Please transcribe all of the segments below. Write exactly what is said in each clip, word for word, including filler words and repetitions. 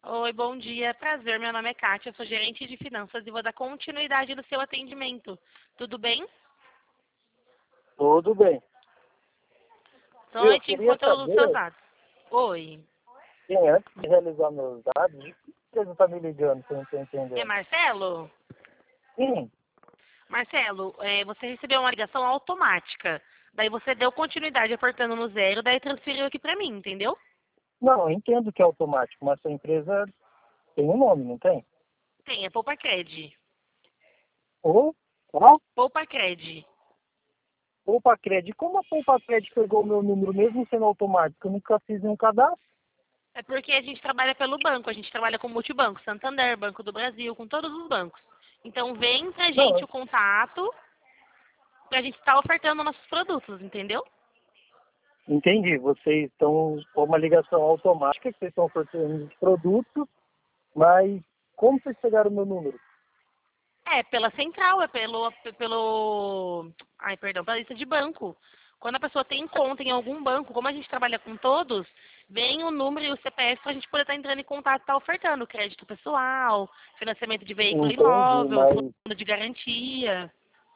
Oi, bom dia. Prazer, meu nome é Kátia, eu sou gerente de finanças e vou dar continuidade no seu atendimento. Tudo bem? Tudo bem. Só Eu antes queria encontro os seus saber, dados. Oi. quem antes de realizar meus dados, de que empresa está me ligando, que eu não estou É entendendo. Marcelo? Sim, Marcelo, é, você recebeu uma ligação automática. Daí você deu continuidade apertando no zero, daí transferiu aqui pra mim, entendeu? não, eu entendo que é automático, mas sua empresa tem um nome, não tem? Tem, é Poupa Cred. Ou, qual? Poupa Cred. Poupa Cred. Como a Poupa Cred pegou o meu número, mesmo sendo automático? Eu nunca fiz nenhum cadastro. É porque a gente trabalha pelo banco, a gente trabalha com multibanco, Santander, Banco do Brasil, com todos os bancos. Então vem pra Não, gente o contato pra gente estar ofertando nossos produtos, entendeu? entendi. Vocês estão com uma ligação automática, que vocês estão oferecendo os produtos, mas como vocês pegaram o meu número? É, pela central, é pelo, pelo, ai, perdão, pela lista de banco. Quando a pessoa tem conta em algum banco, como a gente trabalha com todos, vem o número e o C P F para a gente poder estar entrando em contato e estar ofertando crédito pessoal, financiamento de veículo Entendi, imóvel, mas, fundo de garantia.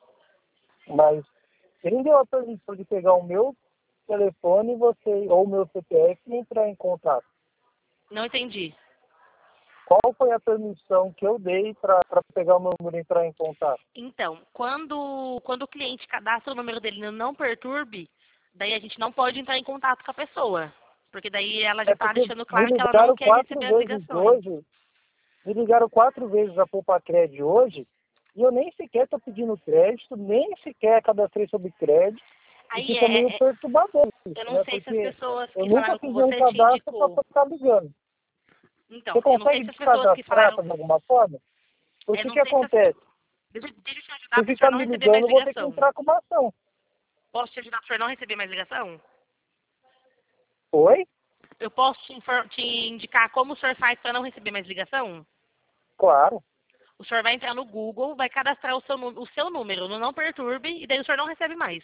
mas quem deu a permissão de pegar o meu telefone você, ou o meu C P F e entrar em contato? Não entendi. Qual foi a permissão que eu dei para pegar o meu número e entrar em contato? Então, quando, quando o cliente cadastra o número dele no Não Perturbe, daí a gente não pode entrar em contato com a pessoa. Porque daí ela já É está porque deixando me claro que ela não ligaram quer quatro receber as vezes ligações. hoje, me ligaram quatro vezes a Poupa-Cred hoje, e eu nem sequer estou pedindo crédito, nem sequer cadastrei sobre crédito, e Aí fica é, meio é- perturbador eu isso, não né? sei se as Porque pessoas eu que nunca falaram com fiz nenhum você te cadastro para indicou. ficar ligando. Você Então, eu não sei consegue se as pessoas que descadastrar falaram. de alguma forma? O Eu que não que sei se as. acontece? Deixa, deixa eu te ajudar Se para o senhor ficar não me receber mais ligando, eu vou ter que ligação. entrar com uma ação. Posso te ajudar para o senhor não receber mais ligação? Oi? Eu posso te, infor- te indicar como o senhor faz para não receber mais ligação? Claro. O senhor vai entrar no Google, vai cadastrar o seu, nu- o seu número no Não Perturbe e daí o senhor não recebe mais.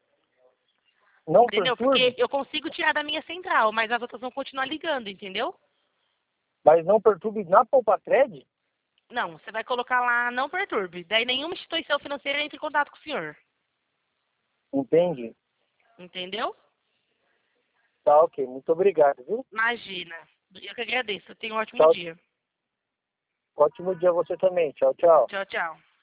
Não Entendeu? Porque perturbe, eu consigo tirar da minha central, mas as outras vão continuar ligando, entendeu? mas não perturbe na Poupa-Cred? Não, você vai colocar lá Não Perturbe. Daí nenhuma instituição financeira entra em contato com o senhor. Entende? Entendeu? Tá, ok. Muito obrigado, viu? Imagina. Eu que agradeço. Tenha um ótimo Tchau. dia. Ótimo dia a você também. Tchau, tchau. Tchau, tchau.